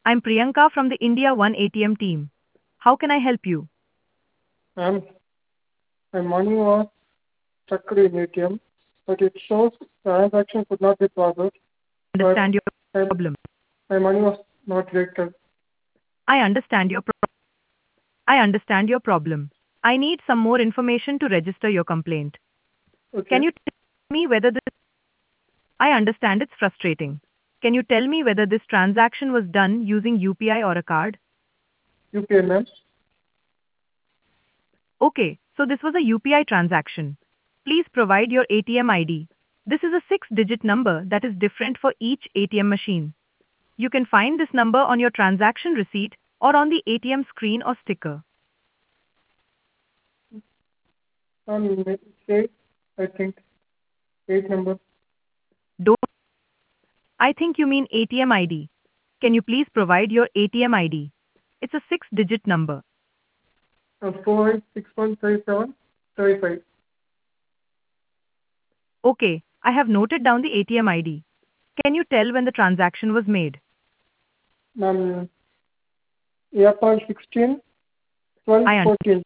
I'm Priyanka from the India One ATM team. How can I help you? And my money was stuck in ATM, but it shows transaction could not be processed, but Understand your my, problem. my money was not deducted. I understand your I understand your problem. I need some more information to register your complaint. Can Okay, you tell me whether this I understand it's frustrating. Can you tell me whether this transaction was done using UPI or a card? UPI ma'am. Okay, so this was a UPI transaction. Please provide your ATM ID. This is a 6-digit number that is different for each ATM machine. You can find this number on your transaction receipt or on the ATM screen or sticker. And eight, I think, eight number. Don't I think you mean ATM ID. Can you please provide your ATM ID? It's a 6-digit number. 48613735. Okay, I have noted down the ATM ID. Can you tell when the transaction was made? Ma'am, April 16, 12, I un- 14.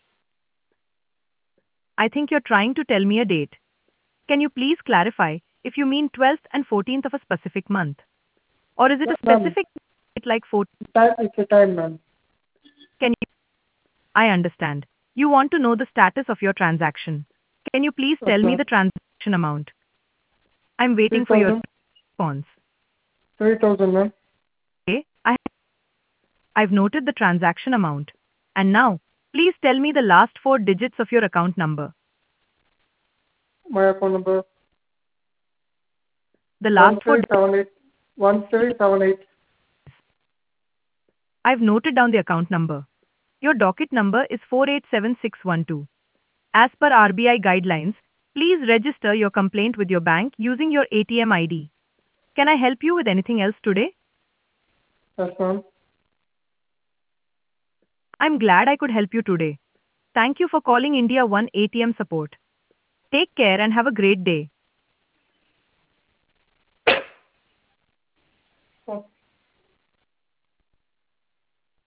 I think you're trying to tell me a date. Can you please clarify if you mean 12th and 14th of a specific month? Or is it a Ma'am, specific date like 4? it's a time, ma'am. Can you I understand. You want to know the status of your transaction. Can you please Yes, tell me ma'am. the transaction amount? I'm waiting for your 3000, response. 3000, ma'am. Okay, I've noted the transaction amount. And now, please tell me the last 4 digits of your account number. My account number The one last four three digits. seven eight 1378. I've noted down the account number. Your docket number is 487612. As per RBI guidelines, please register your complaint with your bank using your ATM ID. Can I help you with anything else today? Yes, ma'am. I'm glad I could help you today. Thank you for calling India One ATM support. Take care and have a great day.